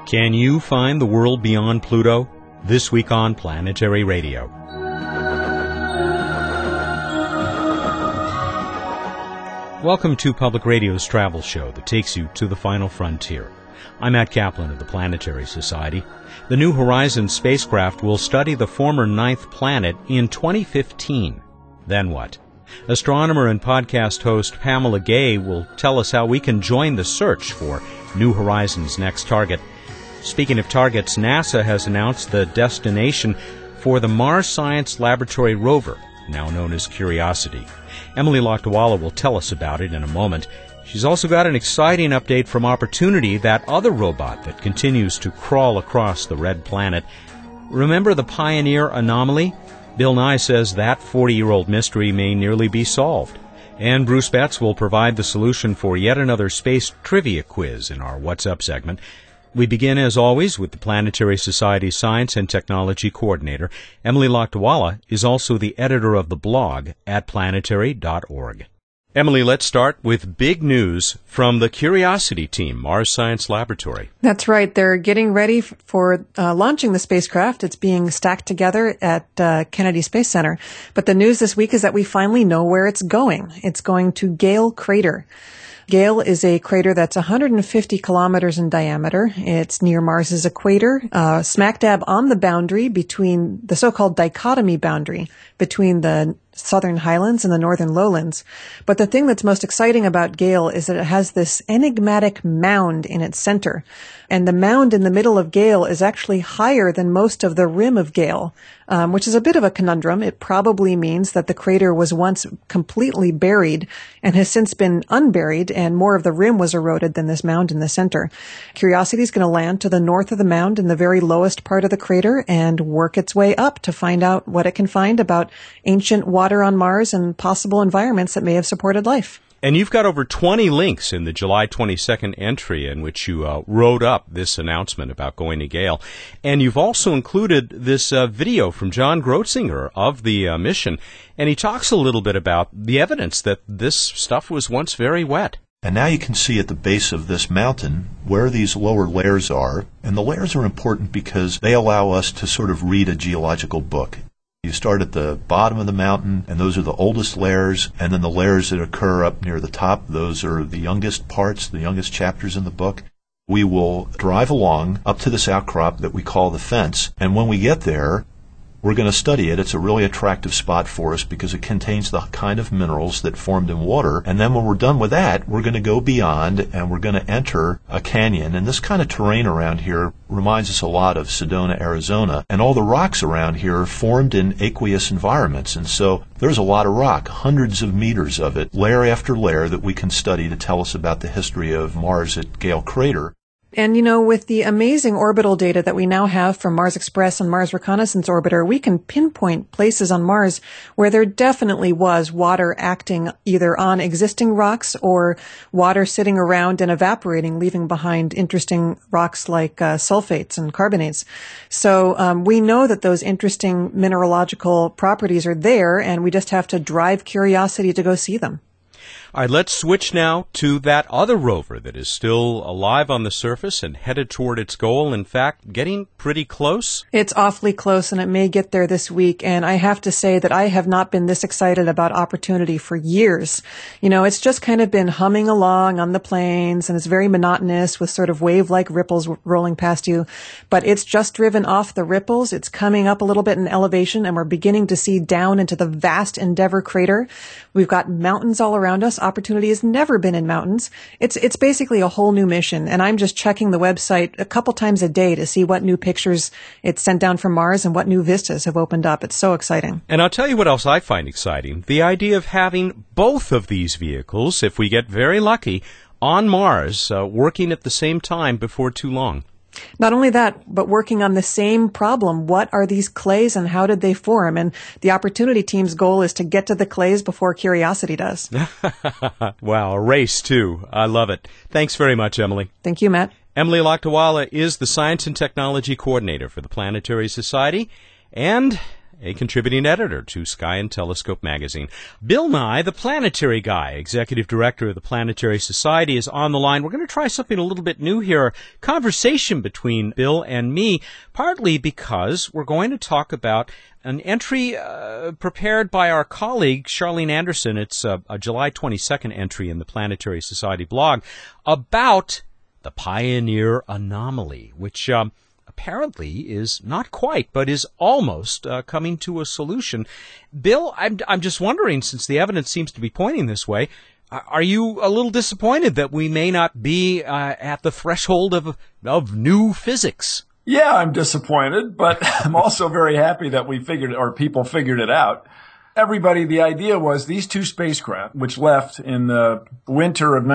Can you find the world beyond Pluto? This week on Planetary Radio. Welcome to Public Radio's travel show that takes you to the final frontier. I'm Matt Kaplan of the Planetary Society. The New Horizons spacecraft will study the former ninth planet in 2015. Then what? Astronomer and podcast host Pamela Gay will tell us how we can join the search for New Horizons' next target. Speaking of targets, NASA has announced the destination for the Mars Science Laboratory rover, now known as Curiosity. Emily Lakdawalla will tell us about it in a moment. She's also got an exciting update from Opportunity, that other robot that continues to crawl across the red planet. Remember the Pioneer anomaly? Bill Nye says that 40-year-old mystery may nearly be solved. And Bruce Betts will provide the solution for yet another space trivia quiz in our What's Up segment. We begin, as always, with the Planetary Society Science and Technology Coordinator. Emily Lakdawalla is also the editor of the blog at planetary.org. Emily, let's start with big news from the Curiosity team, Mars Science Laboratory. That's right. They're getting ready for launching the spacecraft. It's being stacked together at Kennedy Space Center. But the news this week is that we finally know where it's going. It's going to Gale Crater. Gale is a crater that's 150 kilometers in diameter. It's near Mars's equator, smack dab on the boundary between the so-called dichotomy boundary between the southern highlands and the northern lowlands. But the thing that's most exciting about Gale is that it has this enigmatic mound in its center. And the mound in the middle of Gale is actually higher than most of the rim of Gale, which is a bit of a conundrum. It probably means that the crater was once completely buried and has since been unburied, and more of the rim was eroded than this mound in the center. Curiosity is going to land to the north of the mound in the very lowest part of the crater and work its way up to find out what it can find about ancient water on Mars and possible environments that may have supported life. And you've got over 20 links in the July 22nd entry in which you wrote up this announcement about going to Gale. And you've also included this video from John Grotzinger of the mission. And he talks a little bit about the evidence that this stuff was once very wet. And now you can see at the base of this mountain where these lower layers are. And the layers are important because they allow us to sort of read a geological book. You start at the bottom of the mountain, and those are the oldest layers, and then the layers that occur up near the top, those are the youngest parts, the youngest chapters in the book. We will drive along up to this outcrop that we call the fence, and when we get there, we're going to study it. It's a really attractive spot for us because it contains the kind of minerals that formed in water. And then when we're done with that, we're going to go beyond and we're going to enter a canyon. And this kind of terrain around here reminds us a lot of Sedona, Arizona. And all the rocks around here are formed in aqueous environments. And so there's a lot of rock, hundreds of meters of it, layer after layer, that we can study to tell us about the history of Mars at Gale Crater. And, you know, with the amazing orbital data that we now have from Mars Express and Mars Reconnaissance Orbiter, we can pinpoint places on Mars where there definitely was water acting either on existing rocks or water sitting around and evaporating, leaving behind interesting rocks like sulfates and carbonates. So we know that those interesting mineralogical properties are there, and we just have to drive Curiosity to go see them. All right, let's switch now to that other rover that is still alive on the surface and headed toward its goal. In fact, getting pretty close. It's awfully close, and it may get there this week. And I have to say that I have not been this excited about Opportunity for years. You know, it's just kind of been humming along on the plains, and it's very monotonous with sort of wave-like ripples rolling past you. But it's just driven off the ripples. It's coming up a little bit in elevation, and we're beginning to see down into the vast Endeavour crater. We've got mountains all around us. Opportunity has never been in mountains. It's basically a whole new mission, and I'm just checking the website a couple times a day to see what new pictures it's sent down from Mars and what new vistas have opened up. It's so exciting. And I'll tell you what else I find exciting. The idea of having both of these vehicles, if we get very lucky, on Mars, working at the same time before too long. Not only that, but working on the same problem. What are these clays and how did they form? And the Opportunity team's goal is to get to the clays before Curiosity does. Wow, a race, too. I love it. Thanks very much, Emily. Thank you, Matt. Emily Lakdawalla is the Science and Technology Coordinator for the Planetary Society. And a contributing editor to Sky and Telescope magazine. Bill Nye, the planetary guy, executive director of the Planetary Society, is on the line. We're going to try something a little bit new here, a conversation between Bill and me, partly because we're going to talk about an entry prepared by our colleague, Charlene Anderson. It's a July 22nd entry in the Planetary Society blog about the Pioneer Anomaly, which apparently is not quite, but is almost coming to a solution. Bill, I'm just wondering, since the evidence seems to be pointing this way, are you a little disappointed that we may not be at the threshold of new physics? Yeah, I'm disappointed, but I'm also very happy that people figured it out. The idea was these two spacecraft, which left in the winter of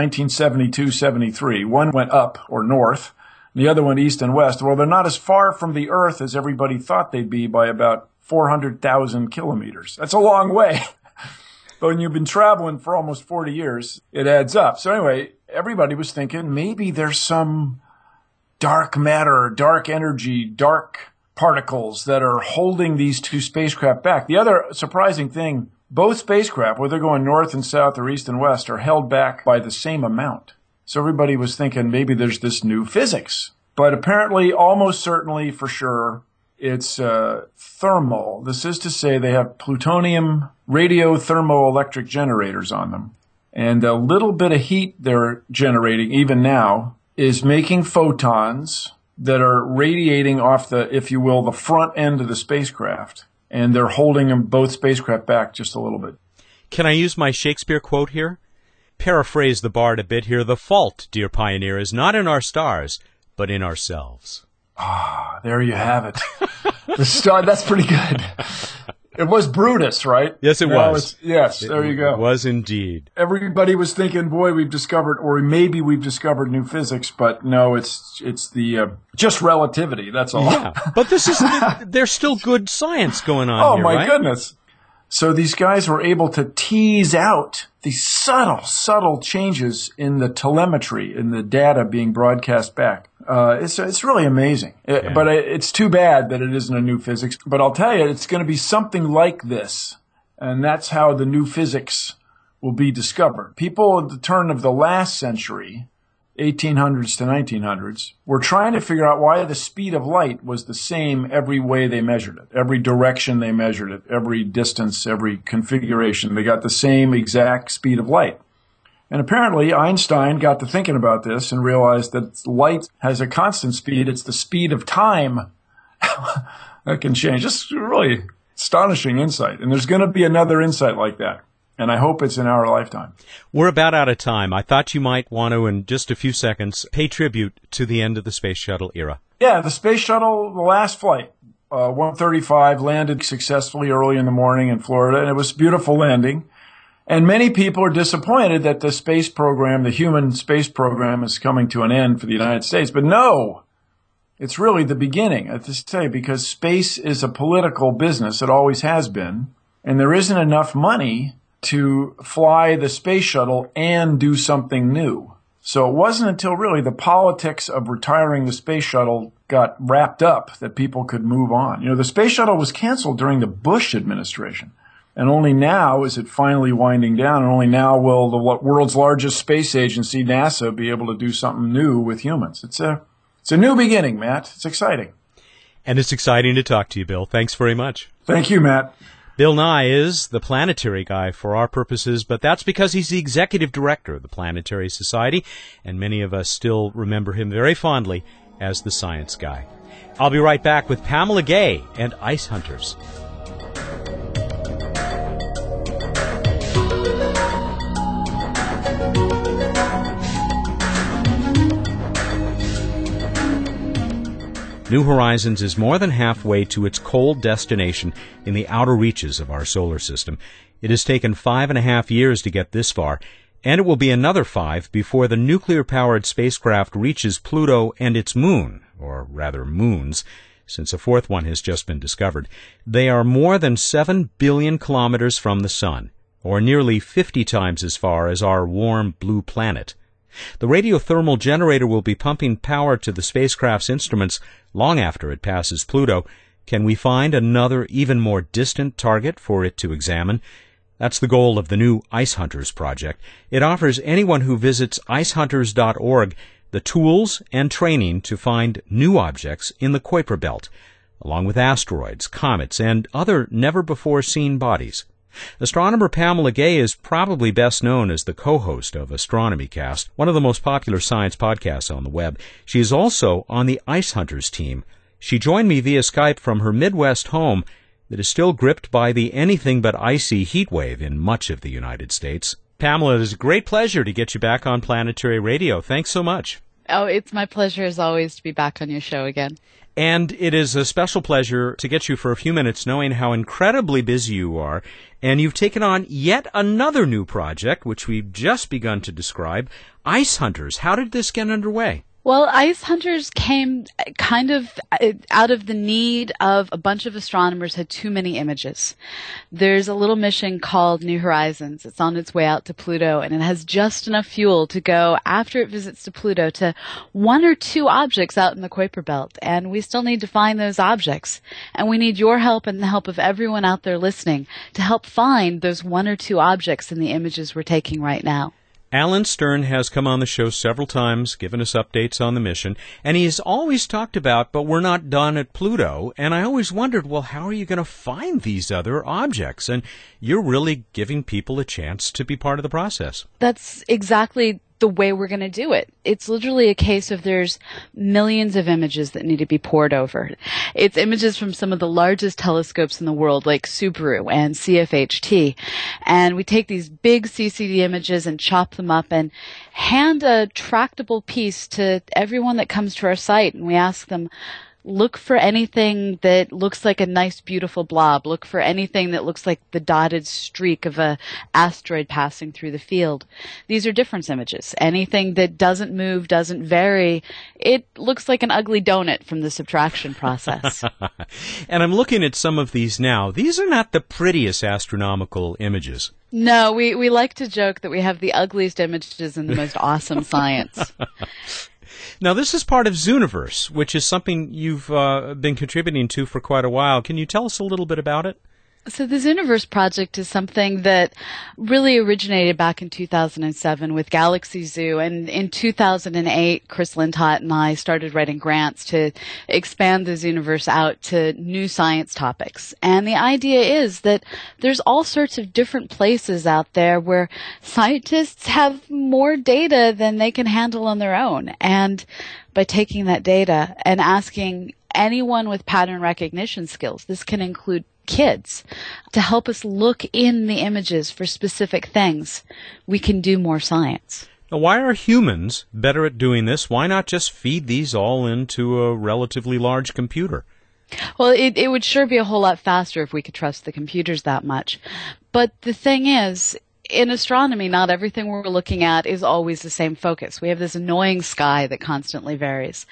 1972-73, one went up or north, the other went east and west. Well, they're not as far from the Earth as everybody thought they'd be by about 400,000 kilometers. That's a long way. But when you've been traveling for almost 40 years, it adds up. So anyway, everybody was thinking maybe there's some dark matter, dark energy, dark particles that are holding these two spacecraft back. The other surprising thing, both spacecraft, whether going north and south or east and west, are held back by the same amount. So everybody was thinking maybe there's this new physics. But apparently, almost certainly, for sure, it's thermal. This is to say they have plutonium radiothermoelectric generators on them. And a little bit of heat they're generating, even now, is making photons that are radiating off the, if you will, the front end of the spacecraft. And they're holding them, both spacecraft, back just a little bit. Can I use my Shakespeare quote here? Paraphrase the bard a bit here. The fault, dear Pioneer, is not in our stars, but in ourselves. Ah, there you have it. That's pretty good. It was Brutus, right? Yes, it was. Yes, there you go. It was indeed. Everybody was thinking, boy, we've discovered new physics, but no, it's the just relativity. That's all. Yeah, but there's still good science going on here, right? Oh, my goodness. So these guys were able to tease out these subtle changes in the telemetry, in the data being broadcast back. It's really amazing. But it's too bad that it isn't a new physics. But I'll tell you, it's going to be something like this. And that's how the new physics will be discovered. People at the turn of the last century, 1800s to 1900s, were trying to figure out why the speed of light was the same every way they measured it, every direction they measured it, every distance, every configuration. They got the same exact speed of light. And apparently Einstein got to thinking about this and realized that light has a constant speed. It's the speed of time that can change. Just really astonishing insight. And there's going to be another insight like that. And I hope it's in our lifetime. We're about out of time. I thought you might want to, in just a few seconds, pay tribute to the end of the Space Shuttle era. Yeah, the Space Shuttle, the last flight, 135, landed successfully early in the morning in Florida, and it was a beautiful landing. And many people are disappointed that the space program, the human space program, is coming to an end for the United States. But no, it's really the beginning, I have to say, because space is a political business. It always has been. And there isn't enough money to fly the space shuttle and do something new. So it wasn't until really the politics of retiring the space shuttle got wrapped up that people could move on. You know, the space shuttle was canceled during the Bush administration. And only now is it finally winding down, and only now will the world's largest space agency, NASA, be able to do something new with humans. It's a new beginning, Matt. It's exciting. And it's exciting to talk to you, Bill. Thanks very much. Thank you, Matt. Bill Nye is the planetary guy for our purposes, but that's because he's the executive director of the Planetary Society, and many of us still remember him very fondly as the science guy. I'll be right back with Pamela Gay and Ice Hunters. New Horizons is more than halfway to its cold destination in the outer reaches of our solar system. It has taken 5.5 years to get this far, and it will be another 5 before the nuclear-powered spacecraft reaches Pluto and its moon, or rather moons, since a fourth one has just been discovered. They are more than 7 billion kilometers from the Sun, or nearly 50 times as far as our warm blue planet. The radiothermal generator will be pumping power to the spacecraft's instruments long after it passes Pluto, Can we find another, even more distant target for it to examine? That's the goal of the new Ice Hunters project. It offers anyone who visits icehunters.org the tools and training to find new objects in the Kuiper Belt, along with asteroids, comets, and other never-before-seen bodies. Astronomer Pamela Gay is probably best known as the co-host of Astronomy Cast, one of the most popular science podcasts on the web. She is also on the Ice Hunters team. She joined me via Skype from her Midwest home that is still gripped by the anything-but-icy heat wave in much of the United States. Pamela, it is a great pleasure to get you back on Planetary Radio. Thanks so much. Oh, it's my pleasure, as always, to be back on your show again. And it is a special pleasure to get you for a few minutes, knowing how incredibly busy you are. And you've taken on yet another new project, which we've just begun to describe, Ice Hunters. How did this get underway? Well, Ice Hunters came kind of out of the need of a bunch of astronomers had too many images. There's a little mission called New Horizons. It's on its way out to Pluto, and it has just enough fuel to go, after it visits to Pluto, to one or two objects out in the Kuiper Belt. And we still need to find those objects. And we need your help and the help of everyone out there listening to help find those one or two objects in the images we're taking right now. Alan Stern has come on the show several times, given us updates on the mission, and he's always talked about, but we're not done at Pluto, and I always wondered, well, how are you going to find these other objects? And you're really giving people a chance to be part of the process. That's exactly the way we're going to do it. It's literally a case of there's millions of images that need to be poured over. It's images from some of the largest telescopes in the world, like Subaru and CFHT. And we take these big CCD images and chop them up and hand a tractable piece to everyone that comes to our site. And we ask them, look for anything that looks like a nice, beautiful blob. Look for anything that looks like the dotted streak of a asteroid passing through the field. These are difference images. Anything that doesn't move, doesn't vary, it looks like an ugly donut from the subtraction process. And I'm looking at some of these now. These are not the prettiest astronomical images. No, we like to joke that we have the ugliest images and the most awesome science. Now, this is part of Zooniverse, which is something you've been contributing to for quite a while. Can you tell us a little bit about it? So the Zooniverse project is something that really originated back in 2007 with Galaxy Zoo. And in 2008, Chris Lintott and I started writing grants to expand the Zooniverse out to new science topics. And the idea is that there's all sorts of different places out there where scientists have more data than they can handle on their own. And by taking that data and asking anyone with pattern recognition skills, this can include kids, to help us look in the images for specific things, we can do more science. Now, why are humans better at doing this? Why not just feed these all into a relatively large computer? Well, it would sure be a whole lot faster if we could trust the computers that much. But the thing is, in astronomy, not everything we're looking at is always the same focus. We have this annoying sky that constantly varies.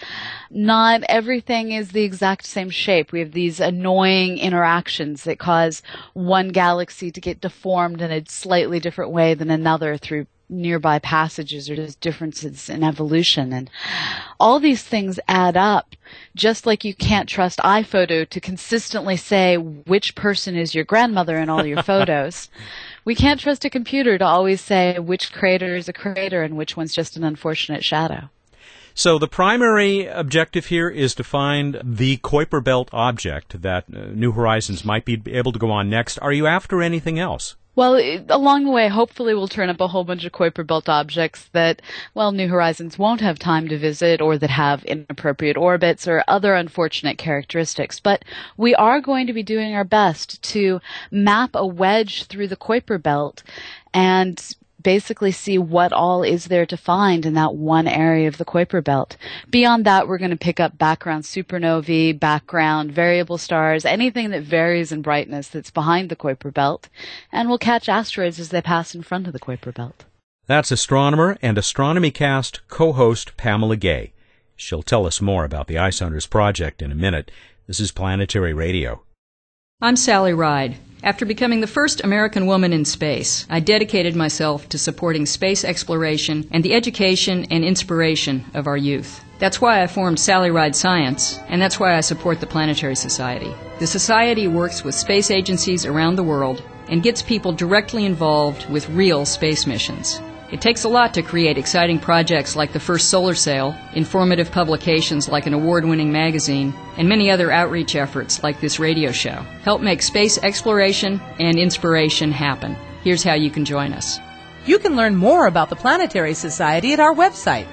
Not everything is the exact same shape. We have these annoying interactions that cause one galaxy to get deformed in a slightly different way than another through nearby passages or just differences in evolution. And all these things add up. Just like you can't trust iPhoto to consistently say which person is your grandmother in all your photos, we can't trust a computer to always say which crater is a crater and which one's just an unfortunate shadow. So the primary objective here is to find the Kuiper Belt object that New Horizons might be able to go on next. Are you after anything else? Well, along the way, hopefully we'll turn up a whole bunch of Kuiper Belt objects that, well, New Horizons won't have time to visit or that have inappropriate orbits or other unfortunate characteristics. But we are going to be doing our best to map a wedge through the Kuiper Belt and basically see what all is there to find in that one area of the Kuiper Belt. Beyond that, we're going to pick up background supernovae, background variable stars, anything that varies in brightness that's behind the Kuiper Belt, and we'll catch asteroids as they pass in front of the Kuiper Belt. That's astronomer and Astronomy Cast co-host Pamela Gay. She'll tell us more about the Ice Hunters project in a minute. This is Planetary Radio. I'm Sally Ride. After becoming the first American woman in space, I dedicated myself to supporting space exploration and the education and inspiration of our youth. That's why I formed Sally Ride Science, and that's why I support the Planetary Society. The Society works with space agencies around the world and gets people directly involved with real space missions. It takes a lot to create exciting projects like the first solar sail, informative publications like an award-winning magazine, and many other outreach efforts like this radio show. Help make space exploration and inspiration happen. Here's how you can join us. You can learn more about the Planetary Society at our website,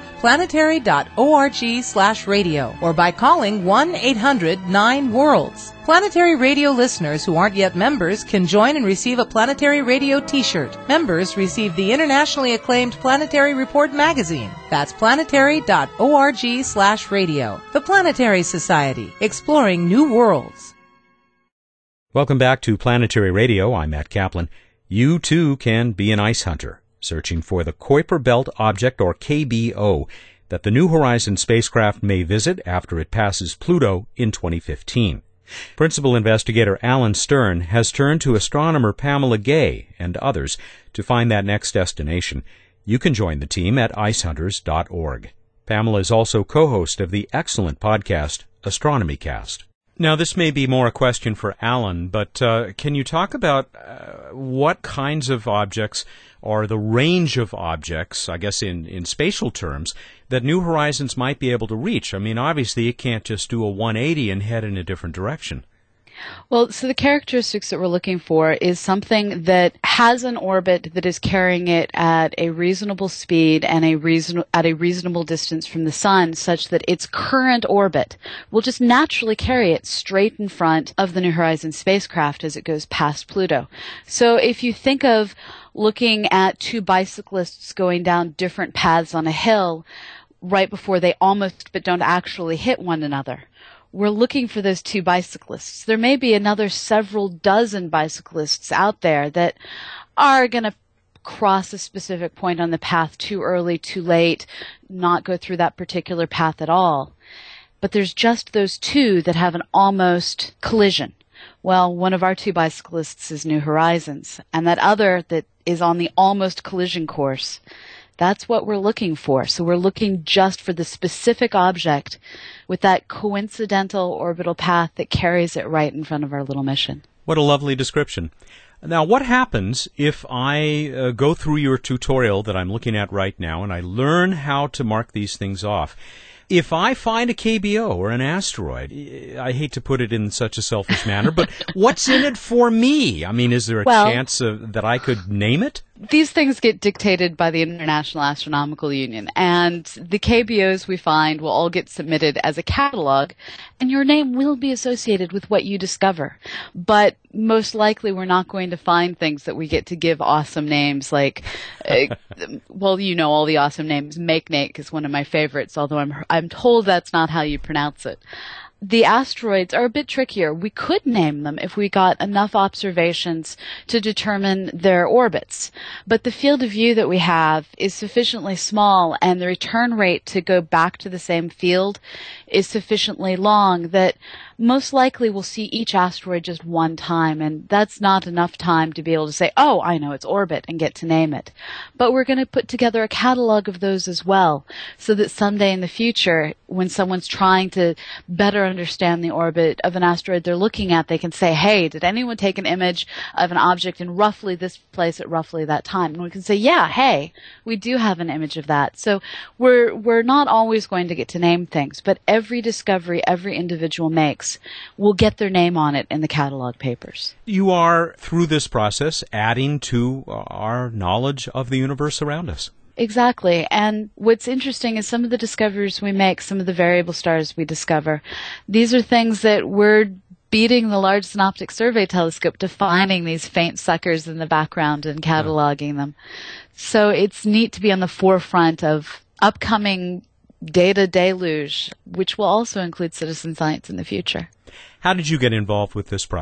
planetary.org/radio, or by calling 1-800-9-WORLDS. Planetary Radio listeners who aren't yet members can join and receive a Planetary Radio t-shirt. Members receive the internationally acclaimed Planetary Report magazine. That's planetary.org/radio. The Planetary Society, exploring new worlds. Welcome back to Planetary Radio. I'm Matt Kaplan. You, too, can be an ice hunter, searching for the Kuiper Belt Object, or KBO, that the New Horizons spacecraft may visit after it passes Pluto in 2015. Principal investigator Alan Stern has turned to astronomer Pamela Gay and others to find that next destination. You can join the team at icehunters.org. Pamela is also co-host of the excellent podcast Astronomy Cast. Now, this may be more a question for Alan, but can you talk about what kinds of objects or the range of objects, I guess in spatial terms, that New Horizons might be able to reach? I mean, obviously, it can't just do a 180 and head in a different direction. Well, so the characteristics that we're looking for is something that has an orbit that is carrying it at a reasonable speed and at a reasonable distance from the sun, such that its current orbit will just naturally carry it straight in front of the New Horizons spacecraft as it goes past Pluto. So if you think of looking at two bicyclists going down different paths on a hill right before they almost but don't actually hit one another, we're looking for those two bicyclists. There may be another several dozen bicyclists out there that are going to cross a specific point on the path too early, too late, not go through that particular path at all. But there's just those two that have an almost collision. Well, one of our two bicyclists is New Horizons, and that other that is on the almost collision course, that's what we're looking for. So we're looking just for the specific object with that coincidental orbital path that carries it right in front of our little mission. What a lovely description. Now, what happens if I go through your tutorial that I'm looking at right now and I learn how to mark these things off? If I find a KBO or an asteroid, I hate to put it in such a selfish manner, but what's in it for me? I mean, is there a chance that I could name it? These things get dictated by the International Astronomical Union, and the KBOs we find will all get submitted as a catalog, and your name will be associated with what you discover. But most likely we're not going to find things that we get to give awesome names like, well, you know all the awesome names. Makenake is one of my favorites, although I'm told that's not how you pronounce it. The asteroids are a bit trickier. We could name them if we got enough observations to determine their orbits. But the field of view that we have is sufficiently small, and the return rate to go back to the same field is sufficiently long that most likely we'll see each asteroid just one time, and that's not enough time to be able to say, oh, I know its orbit, and get to name it. But we're going to put together a catalog of those as well, so that someday in the future, when someone's trying to better understand the orbit of an asteroid they're looking at, they can say, hey, did anyone take an image of an object in roughly this place at roughly that time? And we can say, yeah, hey, we do have an image of that. So we're not always going to get to name things, but every discovery every individual makes will get their name on it in the catalog papers. You are, through this process, adding to our knowledge of the universe around us. Exactly. And what's interesting is some of the discoveries we make, some of the variable stars we discover, these are things that we're beating the Large Synoptic Survey Telescope to finding these faint suckers in the background and cataloging them. So it's neat to be on the forefront of upcoming data deluge, which will also include citizen science in the future. How did you get involved with this project?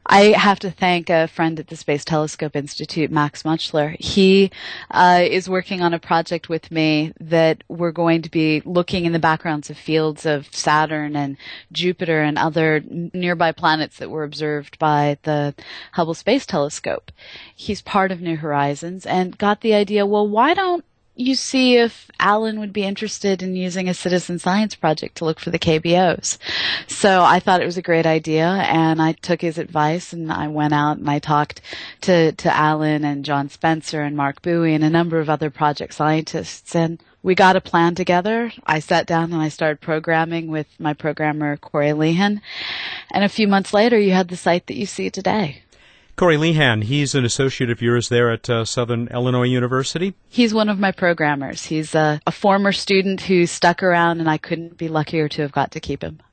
I have to thank a friend at the Space Telescope Institute, Max Muchler. He is working on a project with me that we're going to be looking in the backgrounds of fields of Saturn and Jupiter and other nearby planets that were observed by the Hubble Space Telescope. He's part of New Horizons and got the idea, well, why don't you see if Alan would be interested in using a citizen science project to look for the KBOs. So I thought it was a great idea, and I took his advice, and I went out and I talked to Alan and John Spencer and Mark Bowie and a number of other project scientists, and we got a plan together. I sat down and I started programming with my programmer, Corey Lehan, and a few months later, you had the site that you see today. Corey Lehan, he's an associate of yours there at Southern Illinois University? He's one of my programmers. He's a former student who stuck around, and I couldn't be luckier to have got to keep him.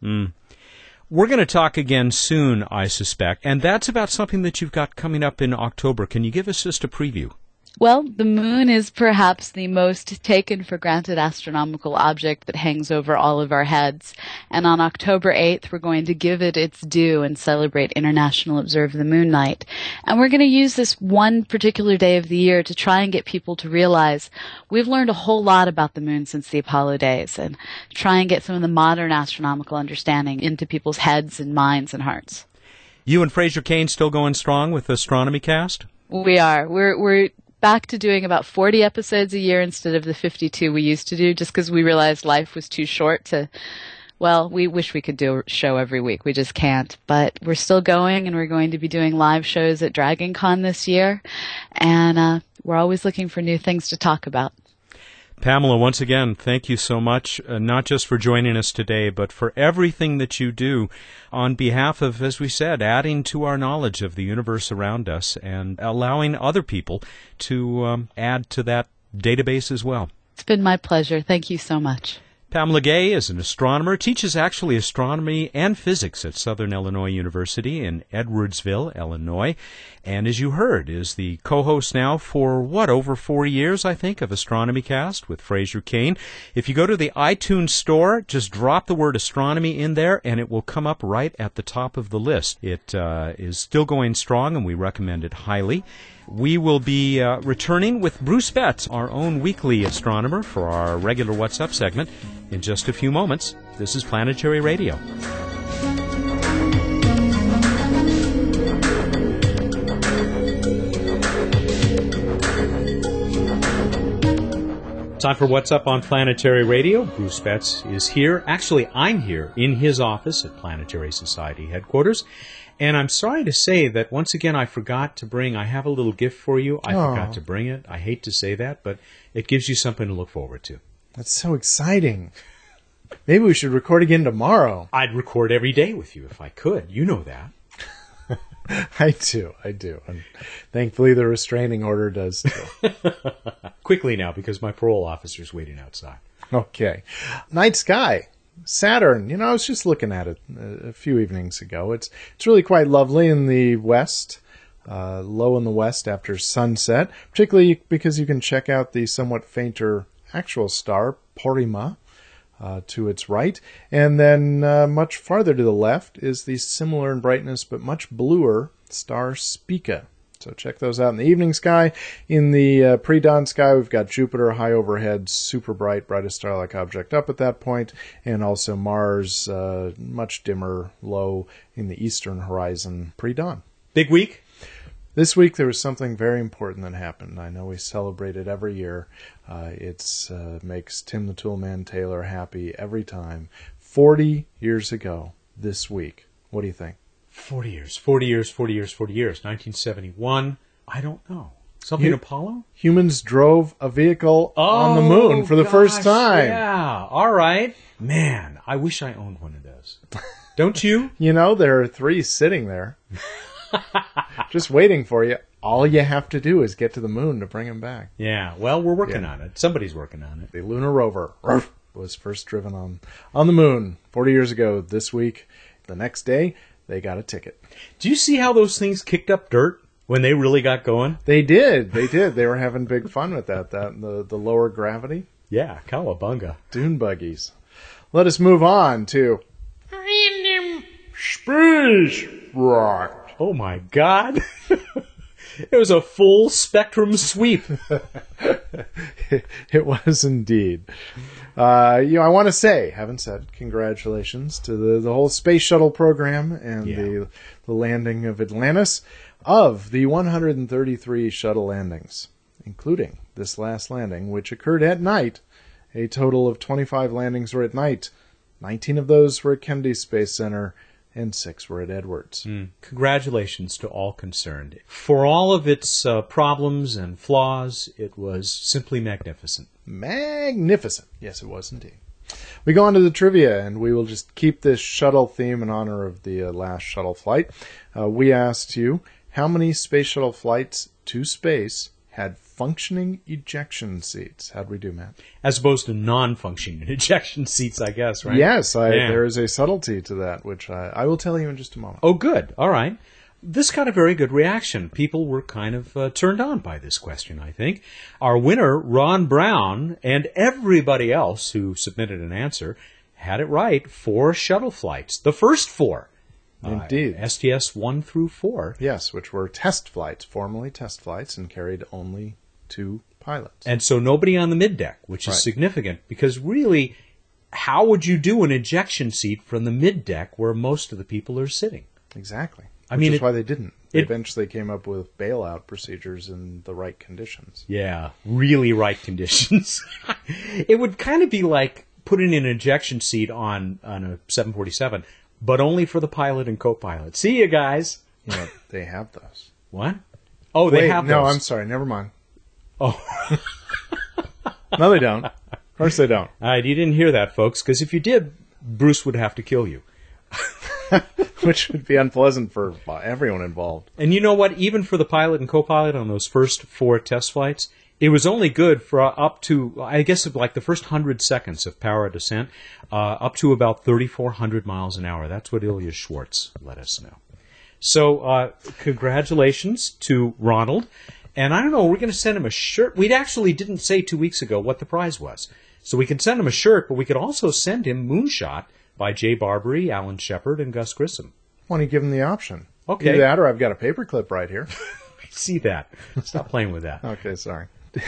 We're going to talk again soon, I suspect, and that's about something that you've got coming up in October. Can you give us just a preview? Well, the moon is perhaps the most taken for granted astronomical object that hangs over all of our heads. And on October 8th, we're going to give it its due and celebrate International Observe the Moon Night. And we're going to use this one particular day of the year to try and get people to realize we've learned a whole lot about the moon since the Apollo days, and try and get some of the modern astronomical understanding into people's heads and minds and hearts. You and Fraser Cain still going strong with the Astronomy Cast? We are. We're back to doing about 40 episodes a year instead of the 52 we used to do, just because we realized life was too short to, well, we wish we could do a show every week. We just can't. But we're still going, and we're going to be doing live shows at Dragon Con this year. And we're always looking for new things to talk about. Pamela, once again, thank you so much, not just for joining us today, but for everything that you do on behalf of, as we said, adding to our knowledge of the universe around us and allowing other people to add to that database as well. It's been my pleasure. Thank you so much. Pamela Gay is an astronomer, teaches actually astronomy and physics at Southern Illinois University in Edwardsville, Illinois, and as you heard, is the co-host now for, over 4 years, I think, of Astronomy Cast with Fraser Cain. If you go to the iTunes store, just drop the word astronomy in there, and it will come up right at the top of the list. It is still going strong, and we recommend it highly. We will be returning with Bruce Betts, our own weekly astronomer, for our regular What's Up segment in just a few moments. This is Planetary Radio. Time for What's Up on Planetary Radio. Bruce Betts is here. Actually, I'm here in his office at Planetary Society headquarters. And I'm sorry to say that once again I forgot to bring, I have a little gift for you. I forgot to bring it. I hate to say that, but it gives you something to look forward to. That's so exciting. Maybe we should record again tomorrow. I'd record every day with you if I could. You know that. I do. And thankfully the restraining order does too. Quickly now, because my parole officer's waiting outside. Okay. Night sky. Saturn. I was just looking at it a few evenings ago. It's really quite lovely in the west, low in the west after sunset, particularly because you can check out the somewhat fainter actual star, Porrima, to its right. And then much farther to the left is the similar in brightness but much bluer star Spica. So check those out in the evening sky. In the pre-dawn sky, we've got Jupiter high overhead, super bright, brightest star-like object up at that point, and also Mars, much dimmer, low in the eastern horizon pre-dawn. Big week? This week there was something very important that happened. I know we celebrate it every year. It makes Tim the Toolman Taylor happy every time. 40 years ago this week. What do you think? 40 years. 1971. I don't know. Something Apollo? Humans drove a vehicle on the moon for the first time. Yeah. All right. Man, I wish I owned one of those. Don't you? There are 3 sitting there. Just waiting for you. All you have to do is get to the moon to bring them back. Yeah. Well, we're working on it. Somebody's working on it. The lunar rover was first driven on the moon 40 years ago this week. The next day, they got a ticket. Do you see how those things kicked up dirt when they really got going? They did. They were having big fun with that the lower gravity. Yeah, cowabunga. Dune buggies. Let us move on to Random Space Fact. Oh, my God. It was a full spectrum sweep. It was indeed. I want to say, haven't said, congratulations to the whole space shuttle program and the landing of Atlantis. Of the 133 shuttle landings, including this last landing, which occurred at night, a total of 25 landings were at night. 19 of those were at Kennedy Space Center, and 6 were at Edwards. Congratulations to all concerned. For all of its problems and flaws, it was simply magnificent. Magnificent. Yes, it was indeed. We go on to the trivia, and we will just keep this shuttle theme in honor of the last shuttle flight. We asked you, how many space shuttle flights to space had functioning ejection seats? How'd we do, Matt? As opposed to non-functioning ejection seats, I guess, right? Yes, there is a subtlety to that, which I will tell you in just a moment. Oh, good. All right. This got a very good reaction. People were kind of turned on by this question, I think. Our winner, Ron Brown, and everybody else who submitted an answer had it right. 4 shuttle flights. The first 4. Indeed. STS 1 through 4. Yes, which were test flights, formally test flights, and carried only 2 pilots. And so nobody on the middeck, which is significant, because really, how would you do an ejection seat from the middeck where most of the people are sitting? Exactly. Which is why they didn't. They eventually came up with bailout procedures in the right conditions. Yeah, really right conditions. It would kind of be like putting an ejection seat on a 747, but only for the pilot and co-pilot. See you guys. They have those. What? Oh, they have those. No, I'm sorry. Never mind. Oh. No, they don't. Of course they don't. All right, you didn't hear that, folks, because if you did, Bruce would have to kill you. Which would be unpleasant for everyone involved. And you know what? Even for the pilot and co-pilot on those first 4 test flights, it was only good for up to, I guess, like the first 100 seconds of power descent, up to about 3,400 miles an hour. That's what Ilya Schwartz let us know. So, congratulations to Ronald. And I don't know, we're going to send him a shirt. We actually didn't say 2 weeks ago what the prize was. So we can send him a shirt, but we could also send him Moonshot by Jay Barbary, Alan Shepard, and Gus Grissom. Why don't you give him the option? Okay. Either that or I've got a paperclip right here. I see that. Stop playing with that. Okay, sorry.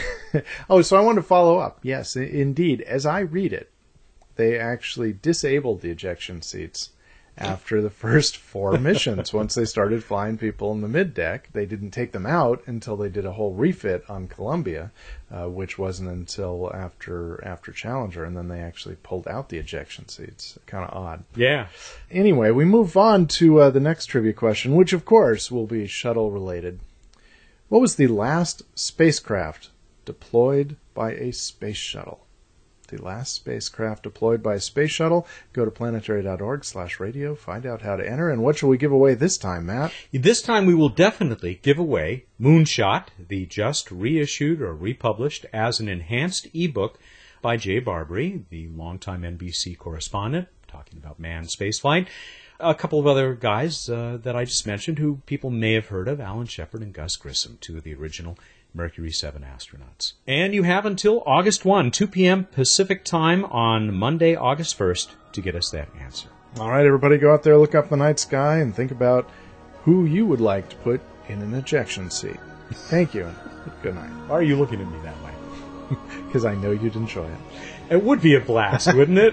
So I wanted to follow up. Yes, indeed. As I read it, they actually disabled the ejection seats after the first 4 missions. Once they started flying people in the middeck, they didn't take them out until they did a whole refit on Columbia, which wasn't until after Challenger, and then they actually pulled out the ejection seats. Kind of odd. Yeah. Anyway, we move on to the next trivia question, which of course will be shuttle related. What was the last spacecraft deployed by a space shuttle? The last spacecraft deployed by a space shuttle. Go to planetary.org/radio. Find out how to enter. And what shall we give away this time, Matt? This time we will definitely give away Moonshot, the just reissued or republished as an enhanced ebook by Jay Barbary, the longtime NBC correspondent, talking about manned spaceflight. A couple of other guys that I just mentioned who people may have heard of, Alan Shepard and Gus Grissom, 2 of the original Mercury 7 astronauts. And you have until August 1, 2 p.m. Pacific time on Monday, August 1st, to get us that answer. All right, everybody, go out there, look up the night sky, and think about who you would like to put in an ejection seat. Thank you, and good night. Why are you looking at me that way? Because I know you'd enjoy it. It would be a blast, wouldn't it?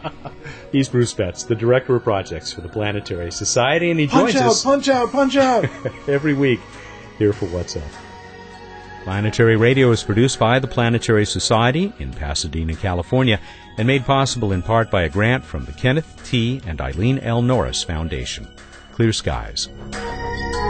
He's Bruce Betts, the Director of Projects for the Planetary Society, and he joins us... Punch out! every week here for What's Up. Planetary Radio is produced by the Planetary Society in Pasadena, California, and made possible in part by a grant from the Kenneth T. and Eileen L. Norris Foundation. Clear skies.